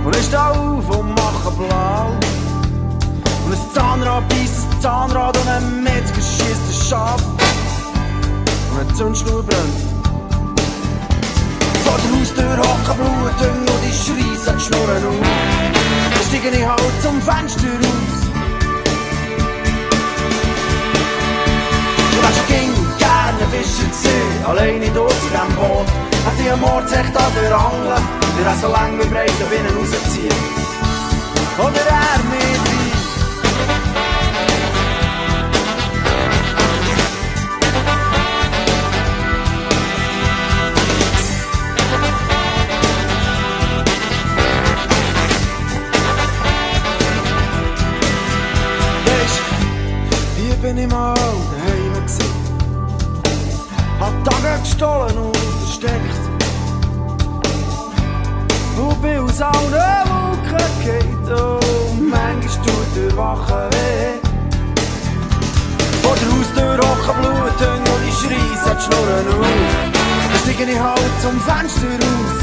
Und ich steh auf und mache blau. Und ein Zahnrad beißt ein Zahnrad und ein Metzger schiesst ein Schaf. Und eine Zündschnur brennt. Vor der Haustür hocken Blutdünger und ich schreisse die Schnurren auf. Dann steige ich halt zum Fenster raus. Du wärst ging gerne Fischer gewesen, alleine dort in diesem Boot. Hätte ich am Mordshecht an der Angel, der auch so lang wie breit da binnen rausziehen. Oder er mit rein. Bin ich mal daheim gsi. Hab Tage gestohlen und versteckt. Und bin aus allen Wolken gefallen. Und manchmal tut der Wache weh. Vor der Haustür hocken Blutdünger und ich schreisse die Schnurren auf. Dann steige ich halt zum Fenster raus.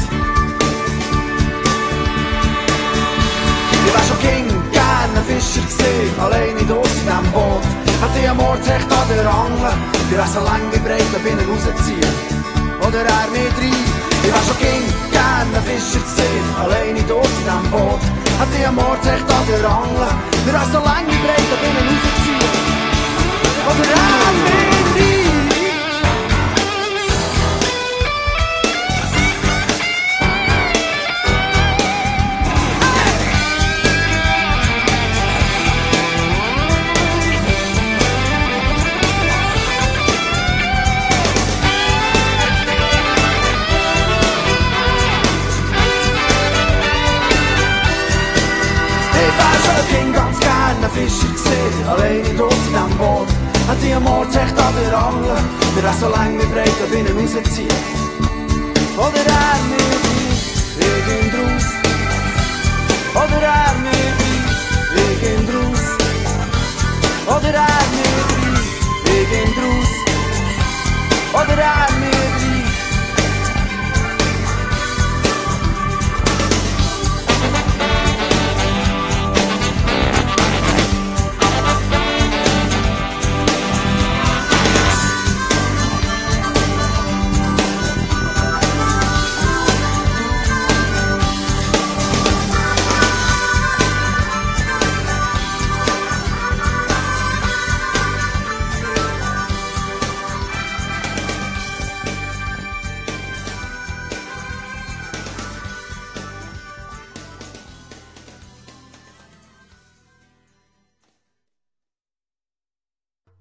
Ich wär schon gerne Fischer gewesen, alleine dort in diesem Boot. Hätte ich am Mordshecht an der Angel, der auch so lang wie breit da binnen rausziehen. Oder er mit rein. Ich wär schon gerne Fischer gewesen, alleine dort in diesem Boot. Hätte ich am Mordshecht an der Angel, der auch so lang wie breit da binnen rausziehen. Oder er mit rein. Fischer gesehen, alleine dort in diesem Boot. Hätte ich am Mordshecht an der Angel, der auch so lang wie breit da binnen rausziehen. Oder er mit rein, irgend raus. Oder er mit rein, irgend raus. Oder er mit rein, irgend raus. Oder er mit